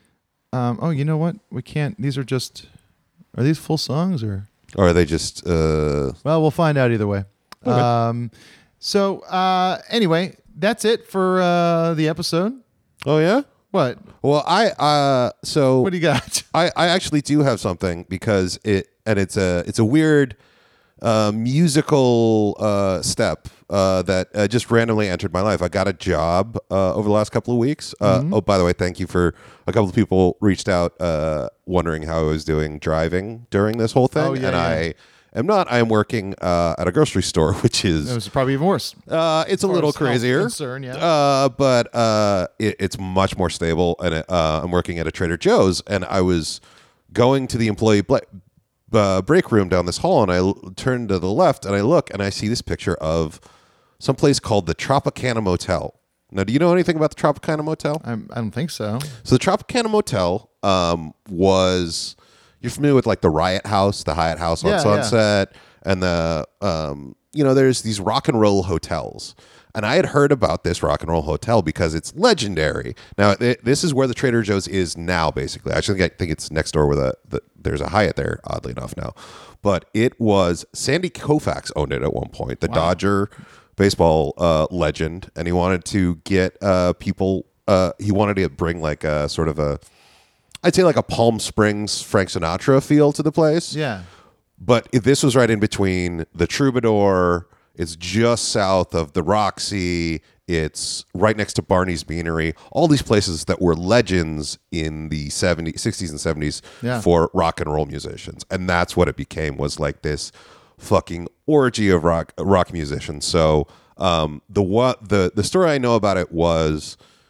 um, oh, you know what? We can't. These are just. Are these full songs or? Or are they just? Uh, Well, we'll find out either way. Okay. Um, so uh, anyway, that's it for uh, the episode. oh yeah. What? Well, I uh, so What do you got? I, I actually do have something because it and it's a it's a weird uh, musical uh, step uh, that uh, just randomly entered my life. I got a job uh, over the last couple of weeks. Uh, Mm-hmm. Oh, by the way, thank you for a couple of people reached out uh, wondering how I was doing driving during this whole thing, Oh, yeah, and yeah. I am not. I am working uh, at a grocery store, which is It was probably even worse. uh, it's a Or little it's health crazier. concern, yeah. Uh, but uh, it, it's much more stable. And it, uh, I'm working at a Trader Joe's, and I was going to the employee bla- uh, break room down this hall, and I l- turn to the left, and I look, and I see this picture of some place called the Tropicana Motel. Now, do you know anything about the Tropicana Motel? I'm, I don't think so. So the Tropicana Motel um, was, you're familiar with like the Riot House, the Hyatt House on Yeah, Sunset, and the, um, you know, there's these rock and roll hotels. And I had heard about this rock and roll hotel because it's legendary. Now, it, this is where the Trader Joe's is now, basically. I actually think, I think it's next door where the, the, there's a Hyatt there, oddly enough now. But it was, Sandy Koufax owned it at one point, the Dodger baseball uh, legend. And he wanted to get uh, people, uh, he wanted to bring like a sort of a, I'd say like a Palm Springs Frank Sinatra feel to the place. Yeah. But if this was right in between the Troubadour. It's just south of the Roxy. It's right next to Barney's Beanery. All these places that were legends in the seventies, sixties and seventies Yeah. for rock and roll musicians. And that's what it became, was like this fucking orgy of rock rock musicians. So um, the what the the story I know about it was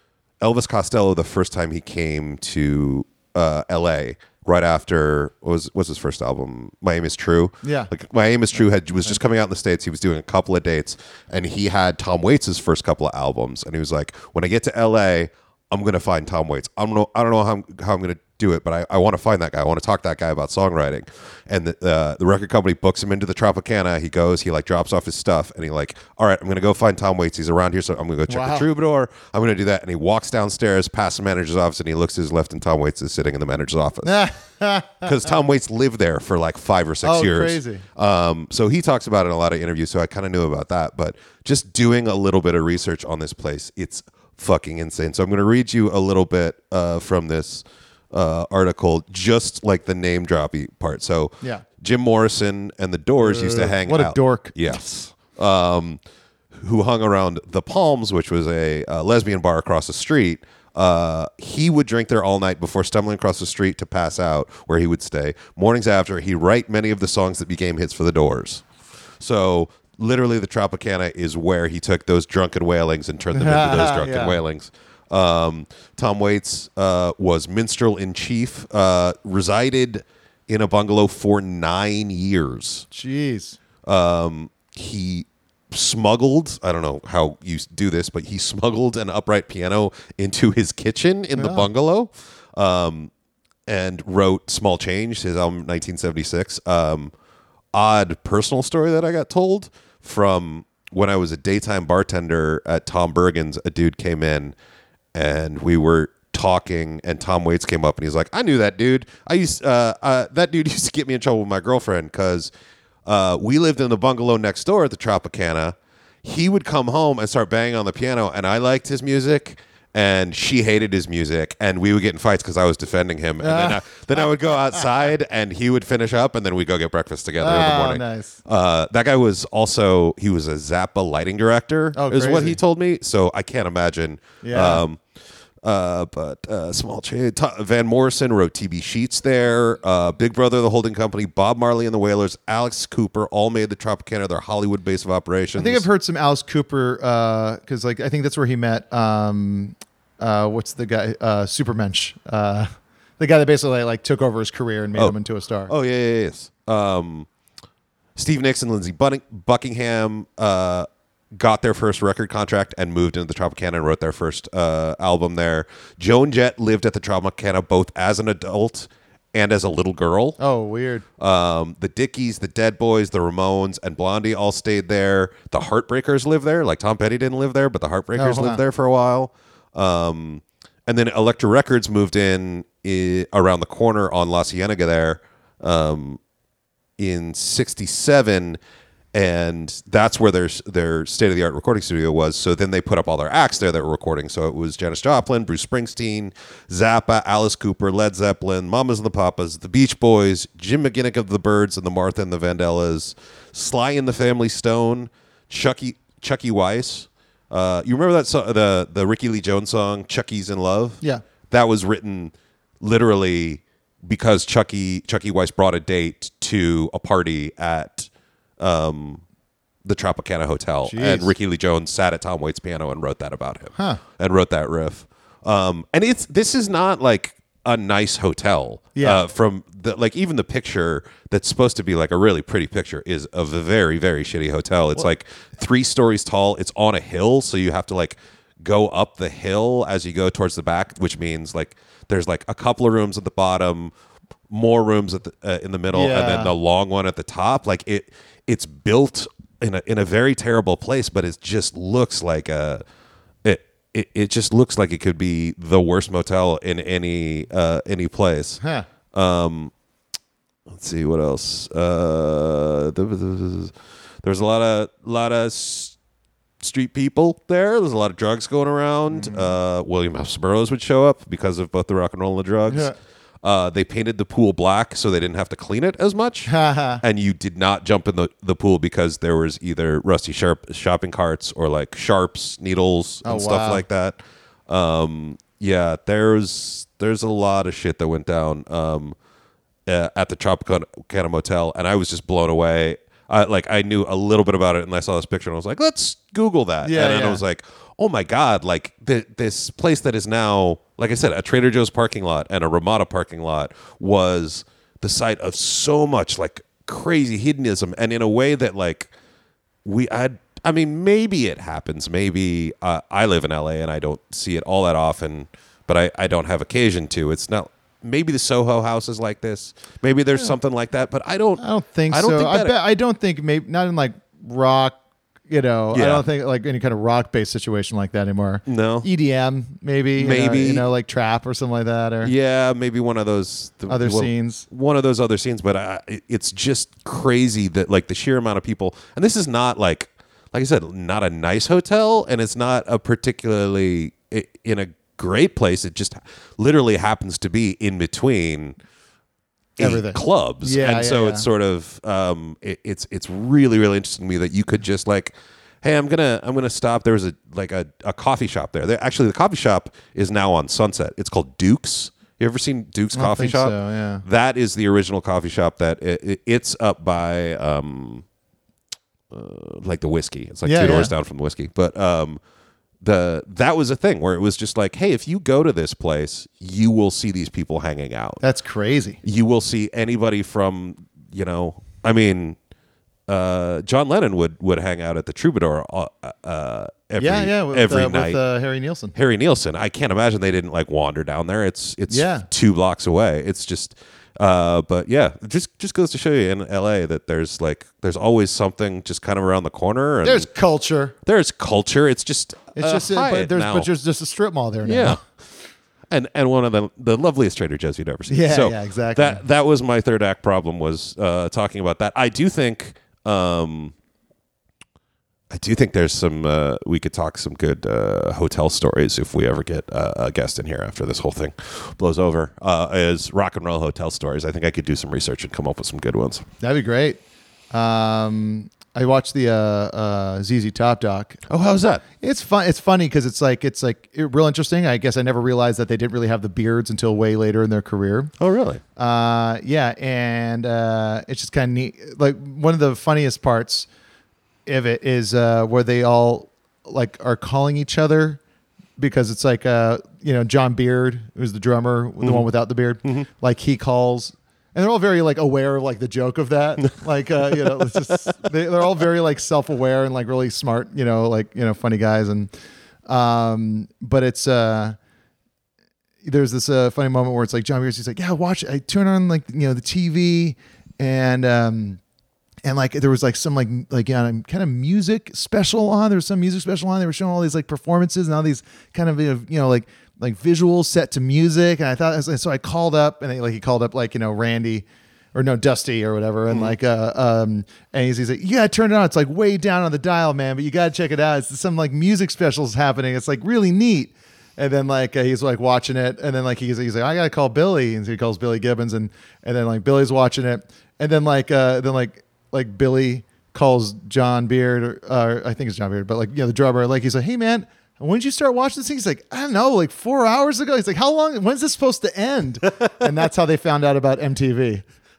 Elvis Costello, the first time he came to uh, L A, right after what was was his first album, My Aim Is True. Yeah. Like My Aim Is True had was just coming out in the States. He was doing a couple of dates, and he had Tom Waits' first couple of albums, and he was like, when I get to L A, I'm gonna find Tom Waits. I don't know I don't know how I'm how I'm gonna do it, but I, I want to find that guy. I want to talk to that guy about songwriting. And the uh, the record company books him into the Tropicana. He goes, he like drops off his stuff, and he like, all right, I'm gonna go find Tom Waits. He's around here, so I'm gonna go check Wow. the Troubadour. I'm gonna do that. And he walks downstairs past the manager's office, and he looks to his left, and Tom Waits is sitting in the manager's office. Because Tom Waits lived there for like five or six Oh, years. crazy. Um, so he talks about it in a lot of interviews, so I kind of knew about that. But just doing a little bit of research on this place, it's fucking insane. So I'm going to read you a little bit uh, from this uh, article, just like the name droppy part. So Yeah. Jim Morrison and the Doors used to hang what a out. dork. Yes. Um, who hung around the Palms, which was a, uh lesbian bar across the street. Uh, he would drink there all night before stumbling across the street to pass out, where he would stay. Mornings after, he'd write many of the songs that became hits for the Doors. So literally, the Tropicana is where he took those drunken wailings and turned them into those drunken Yeah. wailings. Um, Tom Waits uh, was minstrel in chief, uh, resided in a bungalow for nine years. Jeez. Um, he smuggled, I don't know how you do this, but he smuggled an upright piano into his kitchen in the bungalow, um, and wrote Small Change, his album nineteen seventy-six. Um, odd personal story that I got told from when I was a daytime bartender at Tom Bergen's. A dude came in and we were talking, and Tom Waits came up and he's like, I knew that dude. I used uh, uh, that dude used to get me in trouble with my girlfriend because uh, we lived in the bungalow next door at the Tropicana. He would come home and start banging on the piano, and I liked his music, and she hated his music, and we would get in fights because I was defending him. And then, I, then I would go outside, and he would finish up, and then we'd go get breakfast together in the Oh, morning. nice. Uh, that guy was also, he was a Zappa lighting director, Oh, is what crazy. he told me. So I can't imagine. Yeah. Um, uh, but uh, small change. T- Van Morrison wrote T V Sheets there. Uh, Big Brother, the holding company, Bob Marley and the Wailers, Alex Cooper, all made the Tropicana their Hollywood base of operations. I think I've heard some Alice Cooper because, like, I think that's where he met. Um, uh, what's the guy? Uh, Supermensch. Uh, the guy that basically like took over his career and made Oh. him into a star. Oh yeah, yeah, yes. Um, Steve Nicks and Lindsey Bunning- Buckingham uh, got their first record contract and moved into the Tropicana and wrote their first uh, album there. Joan Jett lived at the Tropicana both as an adult and as a little girl. Oh, weird. Um, the Dickies, the Dead Boys, the Ramones, and Blondie all stayed there. The Heartbreakers lived there. Like Tom Petty didn't live there, but the Heartbreakers Oh, wow. lived there for a while. Um, and then Elektra Records moved in i- around the corner on La Cienega there um, in sixty-seven, and that's where their their state of the art recording studio was. So then they put up all their acts there that were recording. So it was Janis Joplin, Bruce Springsteen, Zappa, Alice Cooper, Led Zeppelin, Mamas and the Papas, the Beach Boys, Jim McGinnick of the Byrds and the Martha and the Vandellas, Sly and the Family Stone, Chucky Chucky Weiss. Uh, you remember that song, the the Ricky Lee Jones song "Chucky's in Love"? Yeah. That was written literally because Chucky Chucky Weiss brought a date to a party at um, the Tropicana Hotel, Jeez. and Ricky Lee Jones sat at Tom Waits' piano and wrote that about him, Huh. and wrote that riff. Um, and it's this is not like a nice hotel. Yeah. Uh, from the like even the picture that's supposed to be like a really pretty picture is of a very very shitty hotel. It's like three stories tall. It's on a hill, so you have to like go up the hill as you go towards the back, which means like there's like a couple of rooms at the bottom, more rooms at the uh, in the middle, and Yeah. then the long one at the top. Like it, it's built in a in a very terrible place, but it just looks like a it. It, it just looks like it could be the worst motel in any uh, any place. Huh. Um, let's see what else. Uh, there's a lot of lot of s- street people there. There's a lot of drugs going around. Uh, William F. Burroughs would show up because of both the rock and roll and the drugs. Yeah. Uh, they painted the pool black so they didn't have to clean it as much. And you did not jump in the, the pool because there was either rusty sharp shopping carts or like sharps, needles, and Oh, stuff wow. like that. Um, yeah, there's there's a lot of shit that went down um, uh, at the Tropicana Motel, and I was just blown away. Uh, like I knew a little bit about it, and I saw this picture, and I was like, "Let's Google that." Yeah, and then yeah. I was like, "Oh my god!" Like th- this place that is now, like I said, a Trader Joe's parking lot and a Ramada parking lot was the site of so much like crazy hedonism, and in a way that like we, I, I mean, maybe it happens. Maybe uh, I live in L A and I don't see it all that often, but I, I don't have occasion to. It's not. Maybe the Soho House is like this. Maybe there's yeah. something like that, but I don't. I don't think I don't so. think I that bet. I don't think maybe not in like rock. You know, Yeah. I don't think like any kind of rock based situation like that anymore. No. E D M maybe. you know, Maybe. you know, like trap or something like that, or Yeah, maybe one of those the, other one, scenes. One of those other scenes, but I, it's just crazy that like the sheer amount of people. And this is not like, like I said, not a nice hotel, and it's not a particularly in a great place. It just literally happens to be in between eight Everything. clubs, Yeah, and yeah, so yeah. it's sort of um, it, it's it's really really interesting to me that you could just like. Hey, I'm gonna I'm gonna stop. There was a like a, a coffee shop there. there. Actually, the coffee shop is now on Sunset. It's called Duke's. You ever seen Duke's I don't Coffee think Shop? so, yeah. That is the original coffee shop. That it, it, it's up by um, uh, like the whiskey. It's like Yeah, two doors yeah. down from the whiskey. But um, the that was a thing where it was just like, hey, if you go to this place, you will see these people hanging out. That's crazy. You will see anybody from you know. I mean. Uh, John Lennon would, would hang out at the Troubadour uh, uh, every Yeah, yeah. With, every uh, night. with uh, Harry Nielsen. Harry Nielsen. I can't imagine they didn't like wander down there. It's it's Yeah. two blocks away. It's just, uh, but yeah, it just just goes to show you in L A that there's like there's always something just kind of around the corner. And There's culture. there's culture. It's just It's uh, just, uh, Hyatt but there's now. but there's just a strip mall there now. Yeah. And and one of the the loveliest Trader Joe's you'd ever seen. Yeah, so yeah, exactly. That that was my third act problem was uh, talking about that. I do think um, I do think there's some uh, we could talk some good uh, hotel stories if we ever get uh, a guest in here after this whole thing blows over. Uh, as rock and roll hotel stories, I think I could do some research and come up with some good ones. That'd be great. Um, I watched the uh, uh, Z Z Top doc. Oh, how's that? It's fun. It's funny because it's like it's like it, real interesting. I guess I never realized that they didn't really have the beards until way later in their career. Oh, really? Uh, yeah, and uh, it's just kind of neat. Like one of the funniest parts of it is uh, where they all like are calling each other because it's like uh, you know John Beard, who's the drummer, the one without the beard, like he calls. And they're all very like aware of like the joke of that, like uh, you know, it's just they, they're all very like self-aware and like really smart, you know, like you know, funny guys. And um, but it's uh, there's this uh, funny moment where it's like John Beers, he's like, yeah, watch. I turn on like you know the T V, and um, and like there was like some like like yeah, kind of music special on. There was some music special on. They were showing all these like performances and all these kind of you know like. like visuals set to music. And I thought, so I called up and like, he called up like, you know, Randy or no, Dusty or whatever. And like, uh, um, and he's, he's like, you gotta turn it on. It's like way down on the dial, man, but you gotta check it out. It's some like music specials happening. It's like really neat. And then like, uh, he's like watching it. And then like, he's, he's like, I gotta call Billy. And so he calls Billy Gibbons and, and then like Billy's watching it. And then like, uh, then like, like Billy calls John Beard or, uh, I think it's John Beard, but like, you know, the drummer, like he's like, hey man, when did you start watching this thing? He's like, I don't know, like four hours ago. He's like, how long? When's this supposed to end? And that's how they found out about M T V.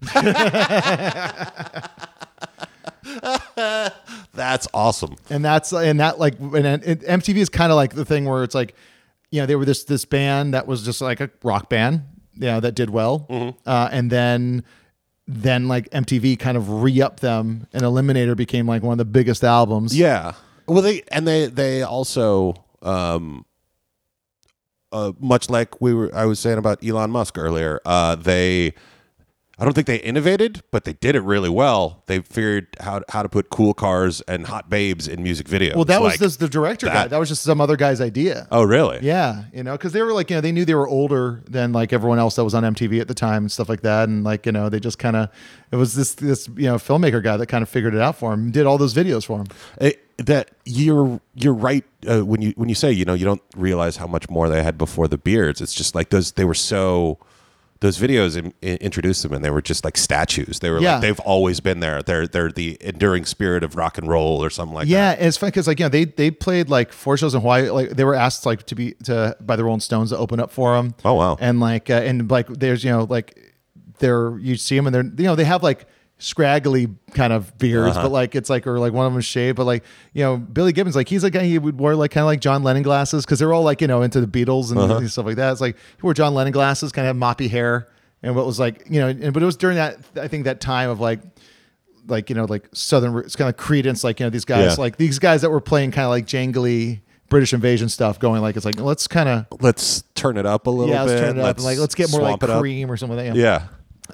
That's awesome. And that's and that like and it, M T V is kind of like the thing where it's like, you know, they were this this band that was just like a rock band, you know, that did well, Mm-hmm. uh, and then then like M T V kind of re-upped them, and Eliminator became like one of the biggest albums. Yeah. Well, they and they they also um, uh, much like we were I was saying about Elon Musk earlier. Uh, they I don't think they innovated, but they did it really well. They figured how how to put cool cars and hot babes in music videos. Well, that was Like, just the director guy. that- That was just some other guy's idea. Oh, really? Yeah, you know, because they were like, you know, they knew they were older than like everyone else that was on M T V at the time and stuff like that, and like, you know, they just kind of, it was this this you know filmmaker guy that kind of figured it out for him, did all those videos for him. It, that you're you're right uh, when you when you say you know you don't realize how much more they had before the beards. It's just like those they were so those videos in, in, introduced them and they were just like statues. They were Yeah. like they've always been there. They're they're the enduring spirit of rock and roll or something like Yeah, that. and it's funny because like you know they they played like four shows in Hawaii. Like they were asked like to be to by the Rolling Stones to open up for them. Oh, wow. And like uh, and like there's you know like they're you see them and they're you know they have like scraggly kind of beards, Uh-huh. but like it's like or like one of them shaved, but like you know Billy Gibbons, like he's a guy he would wear like kind of like John Lennon glasses because they're all like you know into the Beatles and Uh-huh. stuff like that. It's like he wore John Lennon glasses, kind of moppy hair, and what was like you know, and, but it was during that I think that time of like. Like, you know, like Southern, it's kind of Creedence, like, you know, these guys, Yeah. like these guys that were playing kind of like jangly British invasion stuff going like, it's like, let's kind of, Let's turn it up a little yeah, bit. let's turn it up. And like, let's get more like swamp it up. Cream or something like that. Yeah.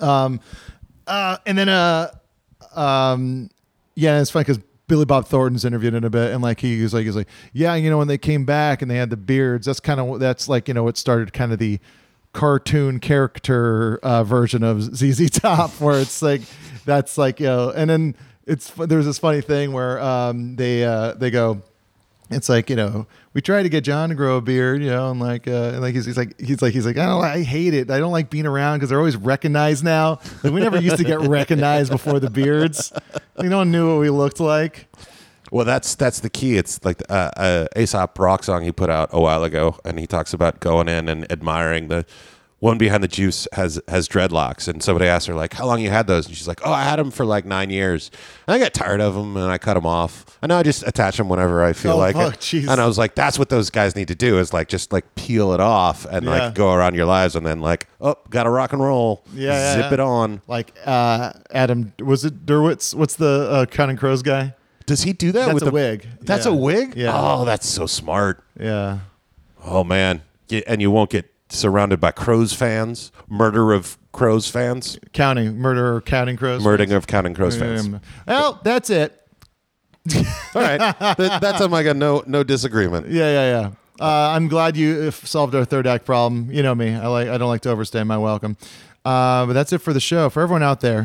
Uh, and then, uh, um, yeah, it's funny because Billy Bob Thornton's interviewed in a bit, and like he was like, he's like, yeah, you know, when they came back and they had the beards, that's kind of that's like you know what started kind of the cartoon character uh, version of Z Z Top, where it's like that's like you know, and then it's there's this funny thing where um, they uh, they go. It's like you know we try to get John to grow a beard, you know, and like uh, and like he's, he's like he's like he's like I don't I hate it. I don't like being around because they're always recognized now. Like we never used to get recognized before the beards. Like, no one knew what we looked like. Well, that's that's the key. It's like uh, uh, Aesop Rock song he put out a while ago, and he talks about going in and admiring the one behind the juice has has dreadlocks, and somebody asked her like, "How long you had those?" And she's like, "Oh, I had them for like nine years, and I got tired of them, and I cut them off, and now I just attach them whenever I feel Oh, like fuck, it." jeez. And I was like, "That's what those guys need to do is like just like peel it off and Yeah. like go around your lives, and then like, oh, got to rock and roll, Yeah, yeah, zip yeah. it on." Like uh, Adam, was it Derwitz? What's the uh, Counting Crows guy? Does he do that That's with a the wig. That's Yeah. a wig. Yeah. Oh, that's so smart. Yeah. Oh man, Y- and you won't get surrounded by Crows fans, murder of Crows fans, Counting murder or Counting Crows. murdering of Counting Crows fans. Um, well, that's it. All right, That- that's on like a no no disagreement. Yeah, yeah, yeah. Uh, I'm glad you uh, solved our third act problem. You know me. I like. I don't like to overstay my welcome. Uh, but that's it for the show. For everyone out there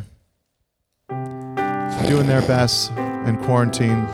doing their best in quarantine,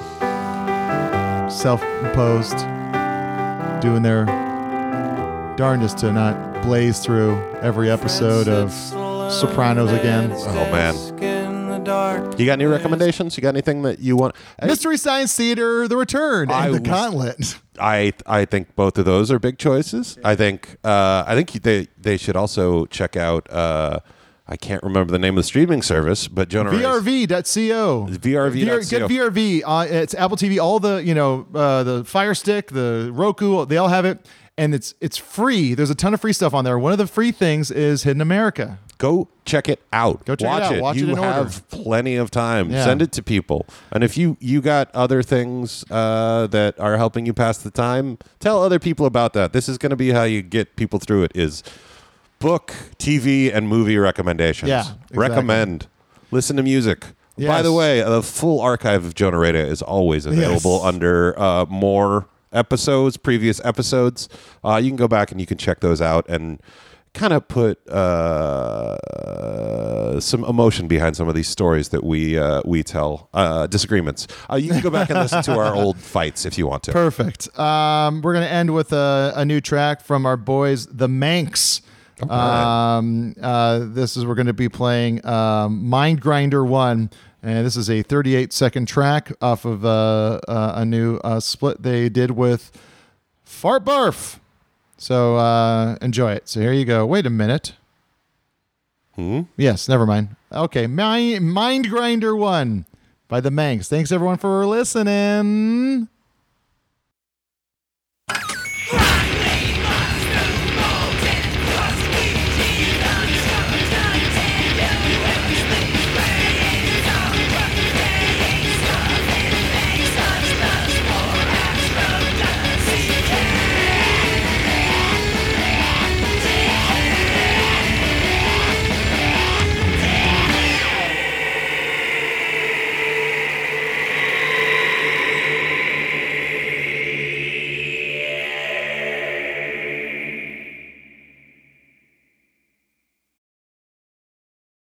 self-imposed, doing their darndest to not blaze through every episode of Sopranos again. Oh man, you got any recommendations? You got anything that you want? Mystery Science Theater: The Return I and The was- Gauntlet. I I think both of those are big choices. I think uh, I think they they should also check out. Uh, I can't remember the name of the streaming service, but Jonah Ray's- V R V dot co. V R V dot co. Get V R V. Uh, it's Apple T V. All the you know uh, the Fire Stick, the Roku, they all have it, and it's it's free. There's a ton of free stuff on there. One of the free things is Hidden America. Go check it out. Go check it Watch out. Watch you it in order. have plenty of time. Yeah. Send it to people. And if you you got other things uh, that are helping you pass the time, tell other people about that. This is going to be how you get people through it. Is book, T V, and movie recommendations. Yeah, exactly. Recommend. Listen to music. By Yes. the way, the full archive of Jonah Rada is always available Yes. under uh, more episodes, previous episodes. Uh, you can go back and you can check those out and kind of put uh, some emotion behind some of these stories that we uh, we tell. Uh, disagreements. Uh, you can go back and listen to our old fights if you want to. Perfect. Um, we're gonna end with a, a new track from our boys, the Manx. Um, uh, this is we're going to be playing um, Mind Grinder One, and this is a thirty-eight second track off of uh, uh, a new uh, split they did with Fart Barf. So uh, enjoy it. So here you go. Wait a minute. Hmm? Yes, never mind. Okay, Mind, Mind Grinder One by the Manx. Thanks everyone for listening.